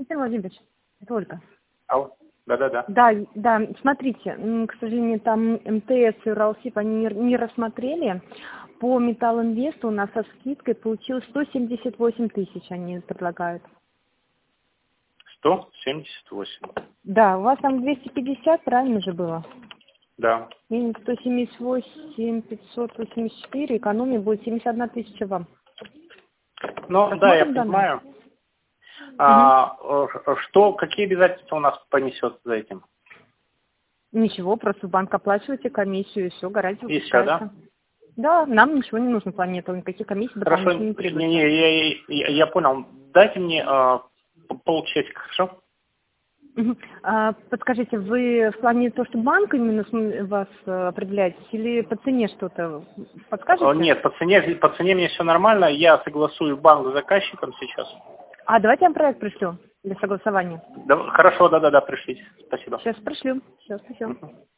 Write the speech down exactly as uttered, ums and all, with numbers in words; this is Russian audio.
Константин Владимирович, это Ольга. Алло. Да-да-да. Да, да, смотрите, м, к сожалению, там МТС и Уралсиб они не, не рассмотрели. По Металлинвесту у нас со скидкой получилось сто семьдесят восемь тысяч они предлагают. сто семьдесят восемь. Да, у вас там двести пятьдесят, правильно же было? Да. Минус сто семьдесят восемь, пятьсот восемьдесят четыре, экономия будет семьдесят одна тысяча вам. Ну, да, я Посмотрим данные. понимаю. А, э, что, какие обязательства у нас понесет за этим? Ничего, просто в банк оплачиваете комиссию, и все, гарантия И все, да? выпускается. Да, нам ничего не нужно, планета, никаких комиссий Хорошо, дополнительно не не, требуется. не, я, я, я понял. Дайте мне э, полчасика, хорошо? Мгм. А, подскажите, вы в плане того, что банк именно с- вас э, определяете, или по цене что-то Э, подскажете? Нет, по цене, по цене мне все нормально. Я согласую банк с заказчиком сейчас. А, давайте я вам проект пришлю для согласования. Да, хорошо, да-да-да, пришлите. Спасибо. Сейчас пришлю. Все, спасибо. Мгм.